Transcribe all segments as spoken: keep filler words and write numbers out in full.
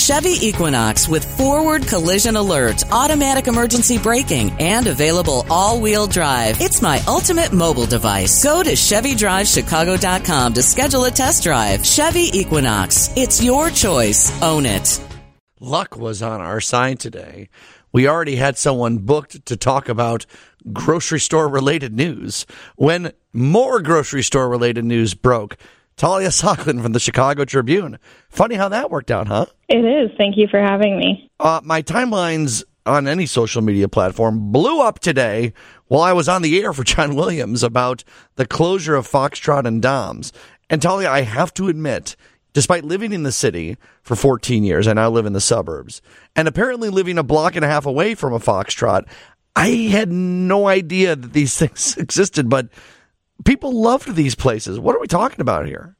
Chevy Equinox with forward collision alert, automatic emergency braking, and available all-wheel drive. It's my ultimate mobile device. Go to Chevy Drive Chicago dot com to schedule a test drive. Chevy Equinox. It's your choice. Own it. Luck was on our side today. We already had someone booked to talk about grocery store-related news when more grocery store-related news broke. Talia Socklin from the Chicago Tribune. Funny how that worked out, huh? It is. Thank you for having me. Uh, my timelines on any social media platform blew up today while I was on the air for John Williams about the closure of Foxtrot and Dom's. And Talia, I have to admit, despite living in the city for fourteen years, I now live in the suburbs, and apparently living a block and a half away from a Foxtrot, I had no idea that these things existed, but people loved these places. What are we talking about here?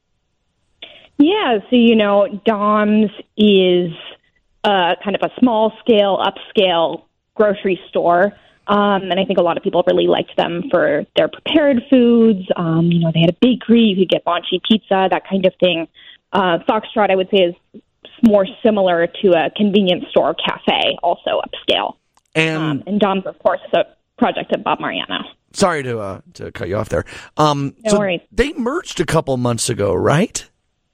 Yeah, so, you know, Dom's is uh, kind of a small-scale, upscale grocery store, um, and I think a lot of people really liked them for their prepared foods. Um, you know, they had a bakery, you could get Bonchi pizza, that kind of thing. Uh, Foxtrot, I would say, is more similar to a convenience store cafe, also upscale. And, um, and Dom's, of course, is a project of Bob Mariano. Sorry to uh, to cut you off there. Um, no so worries. They merged a couple months ago, right?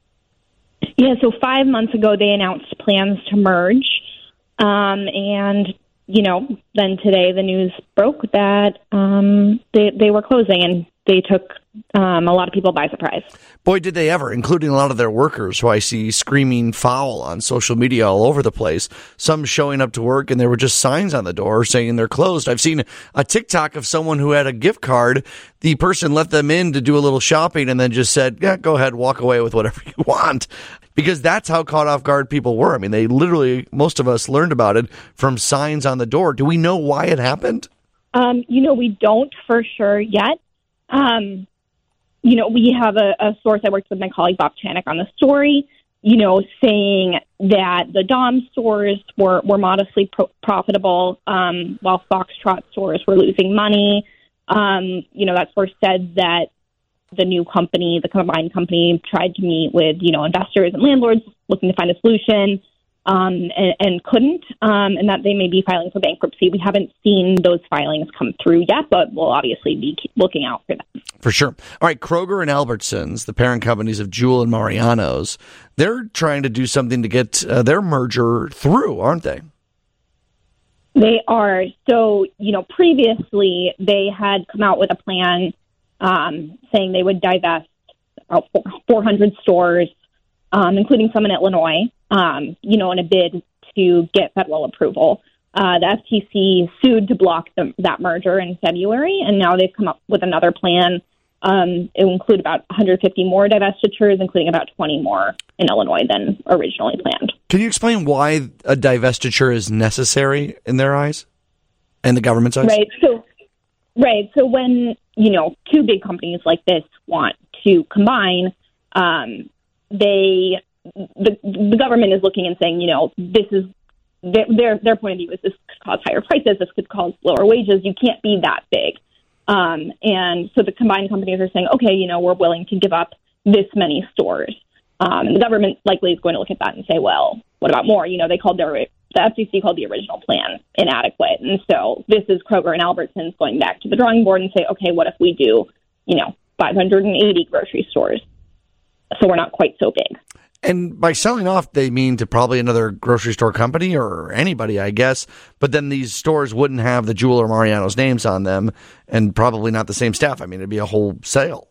Yeah, so five months ago they announced plans to merge. Um, and, you know, then today the news broke that um, they, they were closing, and they took um, a lot of people by surprise. Boy, did they ever, including a lot of their workers who I see screaming foul on social media all over the place. Some showing up to work and there were just signs on the door saying they're closed. I've seen a TikTok of someone who had a gift card. The person let them in to do a little shopping and then just said, yeah, go ahead, walk away with whatever you want. Because that's how caught off guard people were. I mean, they literally, most of us learned about it from signs on the door. Do we know why it happened? Um, you know, we don't for sure yet. Um, you know, we have a, a source. I worked with my colleague Bob Chanik on the story, you know, saying that the Dom stores were, were modestly pro- profitable, um, while Foxtrot stores were losing money. Um, you know, that source said that the new company, the combined company, tried to meet with, you know, investors and landlords looking to find a solution. Um, and, and couldn't, um, and that they may be filing for bankruptcy. We haven't seen those filings come through yet, but we'll obviously be looking out for them. For sure. All right, Kroger and Albertsons, the parent companies of Jewel and Mariano's, they're trying to do something to get uh, their merger through, aren't they? They are. So, you know, previously they had come out with a plan um, saying they would divest about four hundred stores, um, including some in Illinois. Um, you know, in a bid to get federal approval. Uh, the F T C sued to block the, that merger in February, and now they've come up with another plan. Um, it will include about one hundred fifty more divestitures, including about twenty more in Illinois than originally planned. Can you explain why a divestiture is necessary in their eyes and the government's eyes? Right. So, right. So when, you know, two big companies like this want to combine, um, they... The, the government is looking and saying, you know, this is their, their their point of view is this could cause higher prices, this could cause lower wages. You can't be that big. Um, and so the combined companies are saying, okay, you know, we're willing to give up this many stores. Um, and the government likely is going to look at that and say, well, what about more? You know, they called their, the F T C called the original plan inadequate. And so this is Kroger and Albertsons going back to the drawing board and say, okay, what if we do, you know, five hundred eighty grocery stores? So we're not quite so big. And by selling off, they mean to probably another grocery store company or anybody, I guess. But then these stores wouldn't have the Jewel or Mariano's names on them and probably not the same staff. I mean, it'd be a whole sale.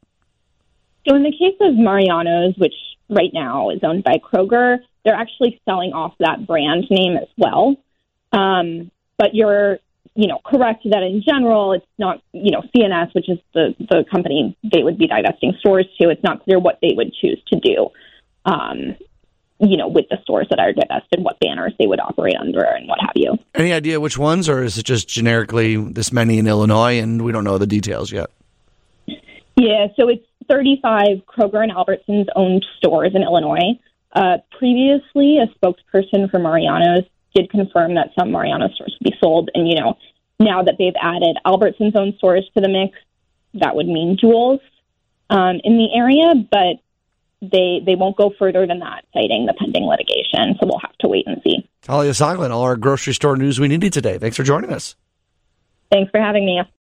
So in the case of Mariano's, which right now is owned by Kroger, they're actually selling off that brand name as well. Um, but you're, you know, correct that in general, it's not, you know, C N S, which is the, the company they would be divesting stores to. It's not clear what they would choose to do. Um, you know, with the stores that are divested, what banners they would operate under and what have you. Any idea which ones, or is it just generically this many in Illinois and we don't know the details yet? Yeah, so it's thirty-five Kroger and Albertsons owned stores in Illinois. Uh, previously, a spokesperson for Mariano's did confirm that some Mariano's stores would be sold. And, you know, now that they've added Albertsons owned stores to the mix, that would mean Jewel's um, in the area. But they they won't go further than that, citing the pending litigation. So we'll have to wait and see. Talia Soglin, all our grocery store news we needed today. Thanks for joining us. Thanks for having me.